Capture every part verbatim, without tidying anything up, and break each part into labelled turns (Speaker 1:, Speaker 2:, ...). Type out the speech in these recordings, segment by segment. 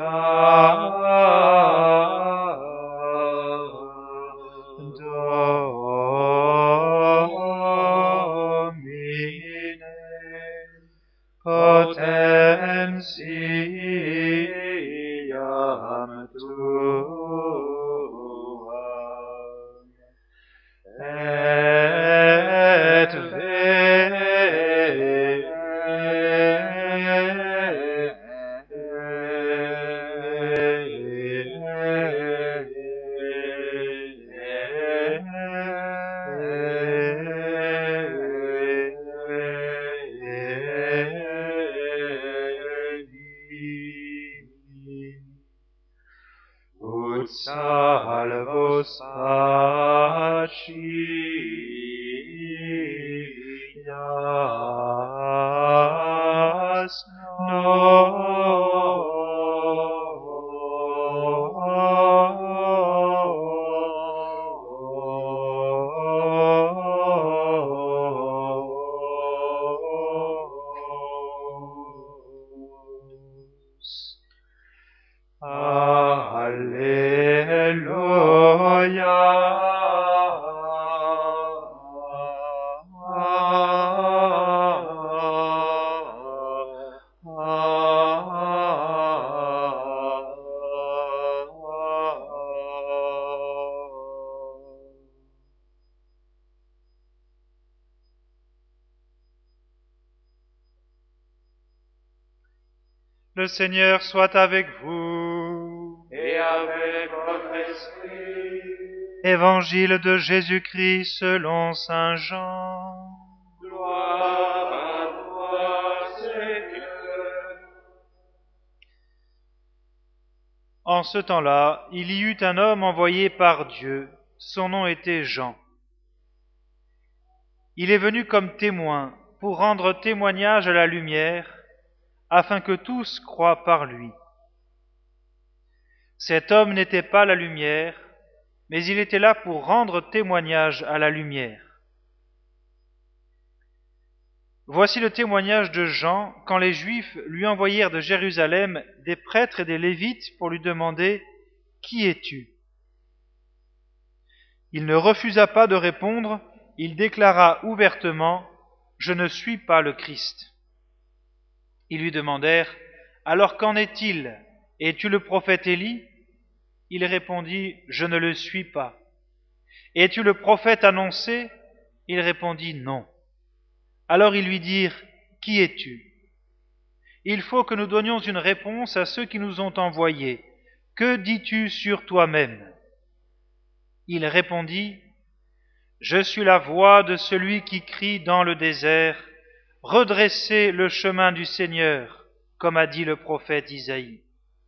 Speaker 1: potentiam tuam, et ut salvos pacias nos. Alleluia.
Speaker 2: Le Seigneur soit avec vous.
Speaker 1: Et avec votre esprit.
Speaker 2: Évangile de Jésus-Christ selon saint Jean.
Speaker 1: Gloire à toi, Seigneur.
Speaker 2: En ce temps-là, il y eut un homme envoyé par Dieu. Son nom était Jean. Il est venu comme témoin pour rendre témoignage à la lumière, afin que tous croient par lui. Cet homme n'était pas la lumière, mais il était là pour rendre témoignage à la lumière. Voici le témoignage de Jean quand les Juifs lui envoyèrent de Jérusalem des prêtres et des Lévites pour lui demander « Qui es-tu » Il ne refusa pas de répondre, il déclara ouvertement « Je ne suis pas le Christ ». Ils lui demandèrent « Alors qu'en est-il ? Es-tu le prophète Élie » Il répondit « Je ne le suis pas ». « Es-tu le prophète annoncé » Il répondit « Non ». Alors ils lui dirent « Qui es-tu » Il faut que nous donnions une réponse à ceux qui nous ont envoyés. Que dis-tu sur toi-même ? Il répondit « Je suis la voix de celui qui crie dans le désert, redressez le chemin du Seigneur, comme a dit le prophète Isaïe. »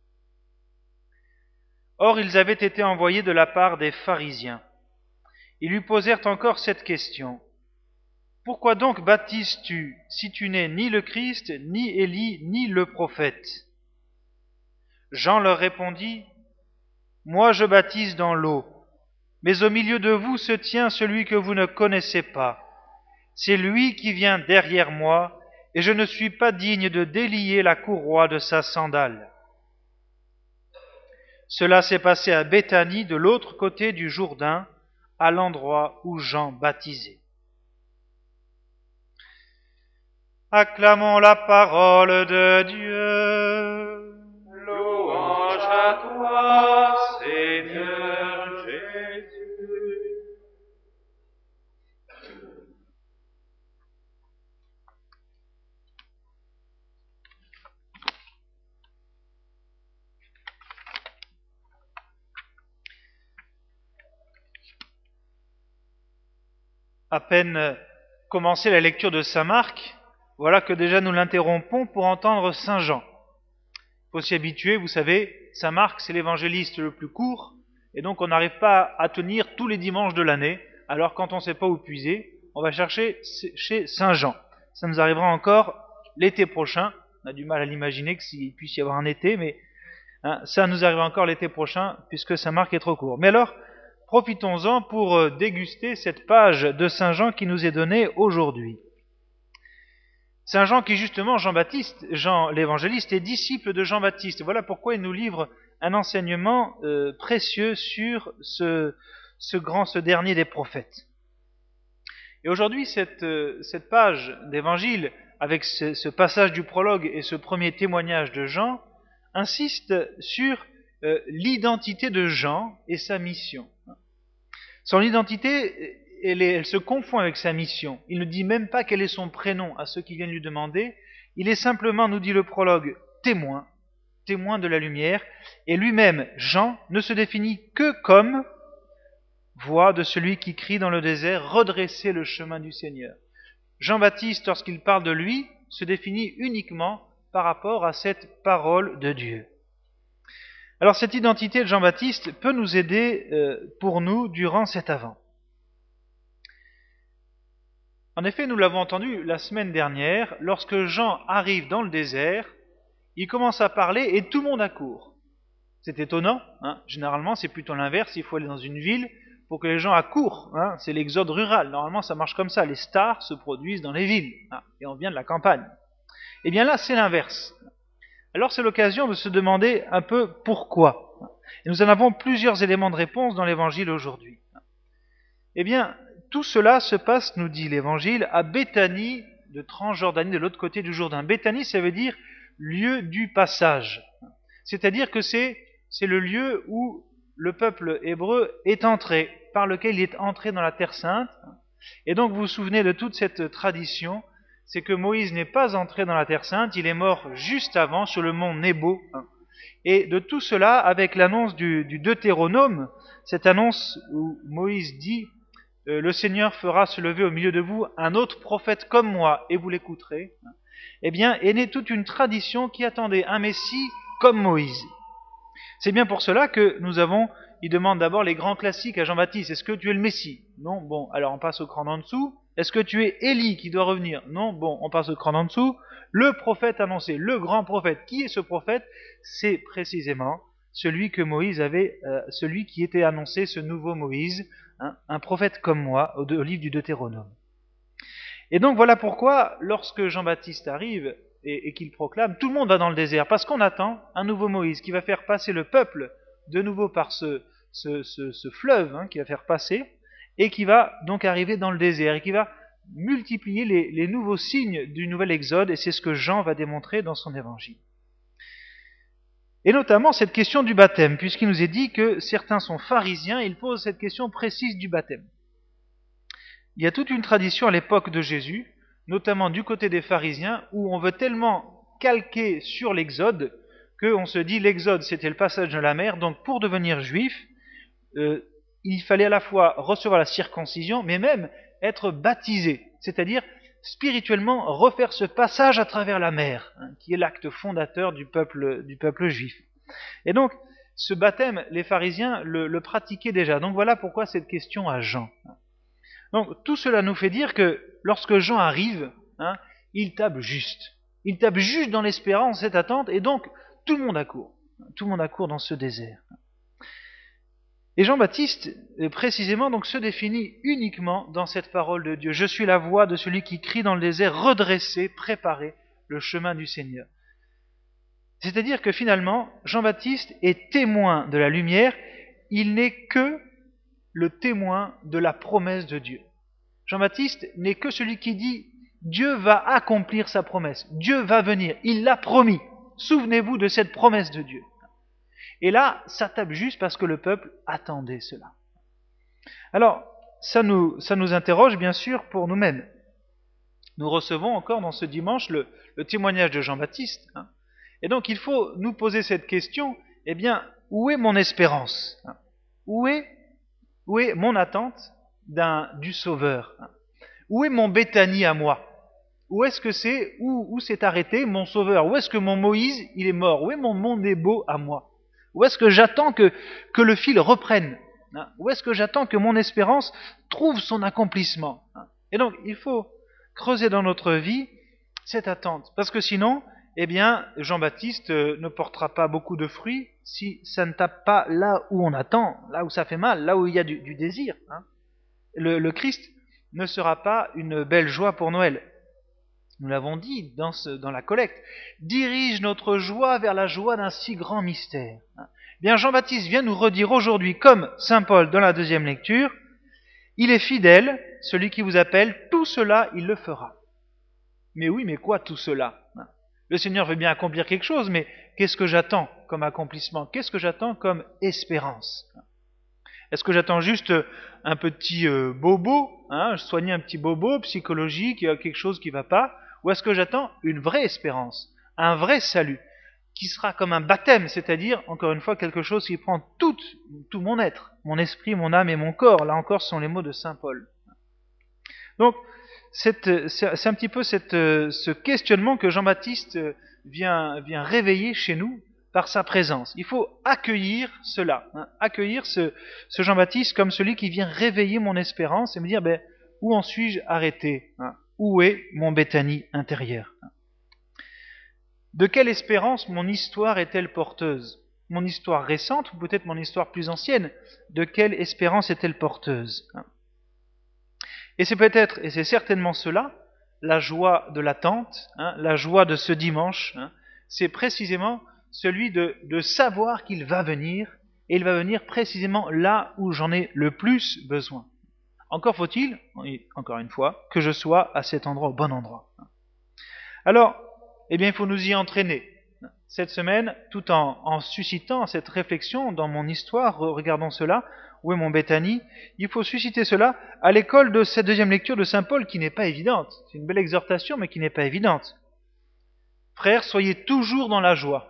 Speaker 2: Or ils avaient été envoyés de la part des pharisiens. Ils lui posèrent encore cette question. « Pourquoi donc baptises-tu si tu n'es ni le Christ, ni Élie, ni le prophète ?» Jean leur répondit, « Moi je baptise dans l'eau, mais au milieu de vous se tient celui que vous ne connaissez pas. C'est lui qui vient derrière moi, et je ne suis pas digne de délier la courroie de sa sandale. » Cela s'est passé à Béthanie, de l'autre côté du Jourdain, à l'endroit où Jean baptisait. Acclamons la parole de Dieu.
Speaker 1: Louange à toi, Seigneur Jésus.
Speaker 2: À peine commencé la lecture de saint Marc, voilà que déjà nous l'interrompons pour entendre saint Jean. Il faut s'y habituer, vous savez, saint Marc c'est l'évangéliste le plus court, et donc on n'arrive pas à tenir tous les dimanches de l'année, alors quand on ne sait pas où puiser, on va chercher chez saint Jean. Ça nous arrivera encore l'été prochain, on a du mal à l'imaginer qu'il puisse y avoir un été, mais hein, ça nous arrivera encore l'été prochain, puisque saint Marc est trop court. Mais alors, profitons-en pour déguster cette page de saint Jean qui nous est donnée aujourd'hui. Saint Jean qui justement, Jean-Baptiste, Jean l'évangéliste, est disciple de Jean-Baptiste. Voilà pourquoi il nous livre un enseignement euh, précieux sur ce, ce grand, ce dernier des prophètes. Et aujourd'hui, cette, euh, cette page d'évangile, avec ce, ce passage du prologue et ce premier témoignage de Jean, insiste sur euh, l'identité de Jean et sa mission. Son identité, elle, est, elle se confond avec sa mission. Il ne dit même pas quel est son prénom à ceux qui viennent lui demander. Il est simplement, nous dit le prologue, témoin, témoin de la lumière, et lui-même, Jean, ne se définit que comme voix de celui qui crie dans le désert, redressez le chemin du Seigneur. Jean-Baptiste, lorsqu'il parle de lui, se définit uniquement par rapport à cette parole de Dieu. Alors cette identité de Jean-Baptiste peut nous aider euh, pour nous durant cet Avent. En effet, nous l'avons entendu la semaine dernière, lorsque Jean arrive dans le désert, il commence à parler et tout le monde accourt. C'est étonnant, hein. Généralement c'est plutôt l'inverse, il faut aller dans une ville pour que les gens accourent, hein. C'est l'exode rural, normalement ça marche comme ça, les stars se produisent dans les villes, hein, et on vient de la campagne. Et bien là c'est l'inverse. Alors c'est l'occasion de se demander un peu pourquoi. Et nous en avons plusieurs éléments de réponse dans l'évangile aujourd'hui. Eh bien, tout cela se passe, nous dit l'évangile, à Béthanie de Transjordanie, de l'autre côté du Jourdain. Béthanie, ça veut dire lieu du passage. C'est-à-dire que c'est, c'est le lieu où le peuple hébreu est entré, par lequel il est entré dans la Terre Sainte. Et donc vous vous souvenez de toute cette tradition, c'est que Moïse n'est pas entré dans la Terre Sainte, il est mort juste avant sur le mont Nebo. Et de tout cela, avec l'annonce du, du Deutéronome, cette annonce où Moïse dit euh, « Le Seigneur fera se lever au milieu de vous un autre prophète comme moi, et vous l'écouterez », eh bien, est née toute une tradition qui attendait un Messie comme Moïse. C'est bien pour cela que nous avons, il demande d'abord les grands classiques à Jean-Baptiste, est-ce que tu es le Messie? Non, bon, alors on passe au cran d'en dessous. Est-ce que tu es Élie qui doit revenir? Non, bon, on passe au cran d'en dessous. Le prophète annoncé, le grand prophète. Qui est ce prophète? C'est précisément celui que Moïse avait, euh, celui qui était annoncé, ce nouveau Moïse, hein, un prophète comme moi, au, au livre du Deutéronome. Et donc voilà pourquoi, lorsque Jean-Baptiste arrive et, et qu'il proclame, tout le monde va dans le désert, parce qu'on attend un nouveau Moïse qui va faire passer le peuple de nouveau par ce, ce, ce, ce fleuve, hein, qui va faire passer, et qui va donc arriver dans le désert, et qui va multiplier les, les nouveaux signes du nouvel exode, et c'est ce que Jean va démontrer dans son évangile. Et notamment cette question du baptême, puisqu'il nous est dit que certains sont pharisiens, ils posent cette question précise du baptême. Il y a toute une tradition à l'époque de Jésus, notamment du côté des pharisiens, où on veut tellement calquer sur l'exode, qu'on se dit l'exode c'était le passage de la mer, donc pour devenir juif, euh, il fallait à la fois recevoir la circoncision, mais même être baptisé, c'est-à-dire spirituellement refaire ce passage à travers la mer, hein, qui est l'acte fondateur du peuple, du peuple juif. Et donc, ce baptême, les pharisiens le, le pratiquaient déjà. Donc voilà pourquoi cette question à Jean. Donc tout cela nous fait dire que lorsque Jean arrive, hein, il tape juste. Il tape juste dans l'espérance, cette attente, et donc tout le monde accourt. Tout le monde accourt dans ce désert. Et Jean-Baptiste, précisément, donc, se définit uniquement dans cette parole de Dieu. Je suis la voix de celui qui crie dans le désert, redressez, préparez le chemin du Seigneur. C'est-à-dire que finalement, Jean-Baptiste est témoin de la lumière, il n'est que le témoin de la promesse de Dieu. Jean-Baptiste n'est que celui qui dit Dieu va accomplir sa promesse, Dieu va venir, il l'a promis. Souvenez-vous de cette promesse de Dieu. Et là, ça tape juste parce que le peuple attendait cela. Alors, ça nous, ça nous interroge bien sûr pour nous-mêmes. Nous recevons encore dans ce dimanche le, le témoignage de Jean-Baptiste. Hein. Et donc il faut nous poser cette question, eh bien, où est mon espérance, hein? Où est, où est mon attente d'un, du Sauveur, hein? Où est mon Béthanie à moi? Où est-ce que c'est, où, où s'est arrêté mon Sauveur? Où est-ce que mon Moïse, il est mort? Où est mon Mont Nebo à moi? Où est-ce que j'attends que, que le fil reprenne, hein? Où est-ce que j'attends que mon espérance trouve son accomplissement, hein? Et donc, il faut creuser dans notre vie cette attente. Parce que sinon, eh bien, Jean-Baptiste ne portera pas beaucoup de fruits si ça ne tape pas là où on attend, là où ça fait mal, là où il y a du, du désir, hein? Le, le Christ ne sera pas une belle joie pour Noël. nous l'avons dit dans, ce, dans la collecte, dirige notre joie vers la joie d'un si grand mystère. Bien, Jean-Baptiste vient nous redire aujourd'hui, comme saint Paul dans la deuxième lecture, il est fidèle, celui qui vous appelle, tout cela il le fera. Mais oui, mais quoi tout cela? Le Seigneur veut bien accomplir quelque chose, mais qu'est-ce que j'attends comme accomplissement? Qu'est-ce que j'attends comme espérance? Est-ce que j'attends juste un petit euh, bobo, hein, soigner un petit bobo psychologique, il y a quelque chose qui ne va pas? Ou est-ce que j'attends une vraie espérance, un vrai salut, qui sera comme un baptême, c'est-à-dire, encore une fois, quelque chose qui prend tout, tout mon être, mon esprit, mon âme et mon corps? Là encore, ce sont les mots de saint Paul. Donc, c'est, c'est un petit peu cette, ce questionnement que Jean-Baptiste vient, vient réveiller chez nous par sa présence. Il faut accueillir cela, hein, accueillir ce, ce Jean-Baptiste comme celui qui vient réveiller mon espérance et me dire, ben, où en suis-je arrêté, hein? Où est mon Béthanie intérieur? De quelle espérance mon histoire est-elle porteuse? Mon histoire récente, ou peut-être mon histoire plus ancienne, de quelle espérance est-elle porteuse? Et c'est peut-être, et c'est certainement cela, la joie de l'attente, hein, la joie de ce dimanche, hein, c'est précisément celui de, de savoir qu'il va venir, et il va venir précisément là où j'en ai le plus besoin. Encore faut-il, encore une fois, que je sois à cet endroit, au bon endroit. Alors, eh bien, il faut nous y entraîner. Cette semaine, tout en, en suscitant cette réflexion dans mon histoire, regardons cela, où est mon Béthanie? Il faut susciter cela à l'école de cette deuxième lecture de saint Paul qui n'est pas évidente. C'est une belle exhortation, mais qui n'est pas évidente. Frères, soyez toujours dans la joie.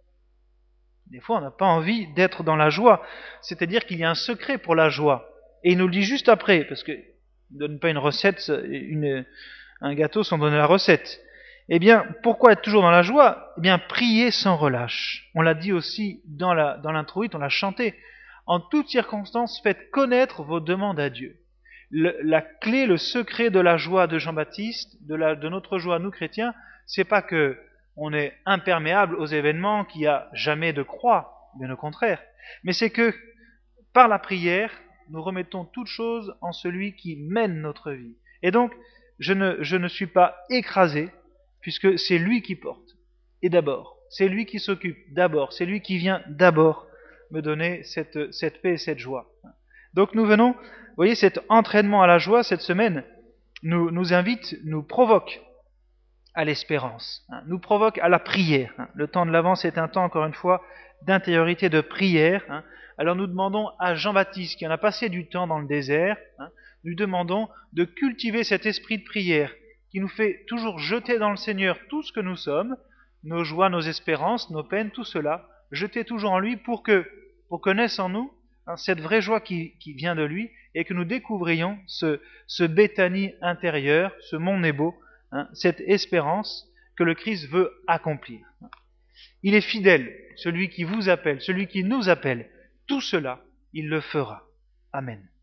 Speaker 2: Des fois, on n'a pas envie d'être dans la joie. C'est-à-dire qu'il y a un secret pour la joie. Et il nous le dit juste après, parce qu'il ne donne pas une recette, une, un gâteau sans donner la recette. Eh bien, pourquoi être toujours dans la joie? Eh bien, prier sans relâche. On l'a dit aussi dans la, dans l'introïte, on l'a chanté. En toutes circonstances, faites connaître vos demandes à Dieu. Le, la clé, le secret de la joie de Jean-Baptiste, de, la, de notre joie, nous chrétiens, c'est pas que on est imperméable aux événements, qu'il n'y a jamais de croix, bien au contraire. Mais c'est que, par la prière, nous remettons toutes choses en celui qui mène notre vie. Et donc, je ne, je ne suis pas écrasé, puisque c'est lui qui porte. Et d'abord, c'est lui qui s'occupe d'abord, c'est lui qui vient d'abord me donner cette, cette paix et cette joie. Donc nous venons, vous voyez, cet entraînement à la joie cette semaine nous, nous invite, nous provoque à l'espérance, hein, nous provoque à la prière. Hein. Le temps de l'Avent, c'est un temps, encore une fois, d'intériorité, de prière. Hein. Alors nous demandons à Jean-Baptiste, qui en a passé du temps dans le désert, hein, nous demandons de cultiver cet esprit de prière qui nous fait toujours jeter dans le Seigneur tout ce que nous sommes, nos joies, nos espérances, nos peines, tout cela, jeter toujours en lui pour que, pour que naisse en nous hein, cette vraie joie qui, qui vient de lui et que nous découvrions ce, ce Béthanie intérieur, ce Mont Nebo, hein, cette espérance que le Christ veut accomplir. Il est fidèle, celui qui vous appelle, celui qui nous appelle, tout cela, il le fera. Amen.